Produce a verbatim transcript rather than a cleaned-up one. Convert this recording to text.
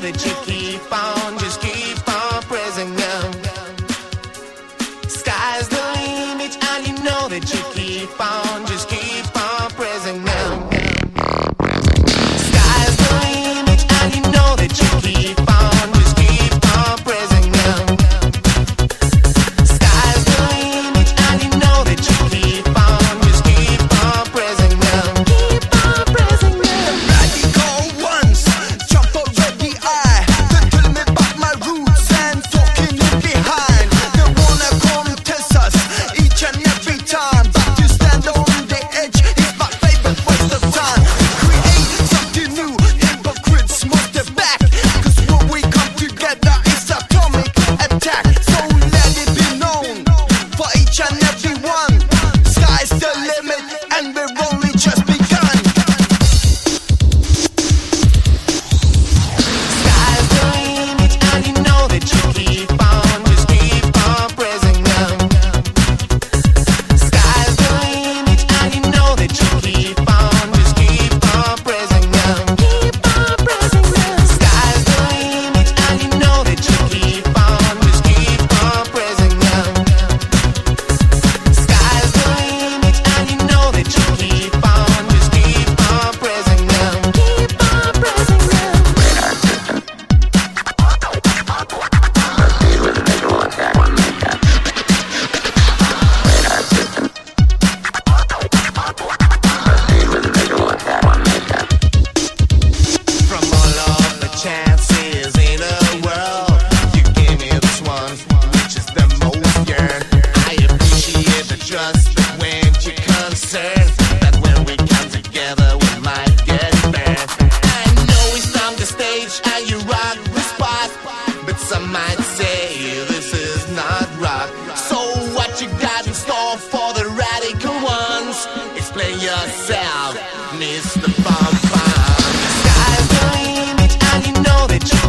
that you keep on, just keep on pressing them. Sky's the limit, and you know that you keep on, just keep on pressing them. Sky's the limit, and you know that you keep on, just keep on pressing them. Sky's the limit, and you know that you keep on, just keep on pressing them. Keep on pressing them. Radical ones, jump already I. They tell me about my roots and talking in behind. They wanna contest us each and every time, but to stand on the edge is my favorite waste of time. Create something new, hypocrites must step back, cause when we come together it's atomic attack. So let it be known for each and every one, sky's the limit and we're only just begun. Sky's the limit, and you know that you keep on, just keep on pressing them. Sky's the limit, and you know that you keep on, just keep on pressing them. Keep on pressing them. Sky's the limit, and you know that you keep on, just keep on pressing them. Sky's the limit, and you know that you keep on, just keep on pressing them. Keep on pressing them. From all of the chances in the world, you gave me this one, which is the most yearned. I appreciate the trust that went your concern, that when we come together we might get burned. I know we stormed the stage and you rock the spot, but some might say this is not rock. So what you got in store for the radical ones? Explain yourself, Mister Bum Bum. Sky's the limit, and you know that you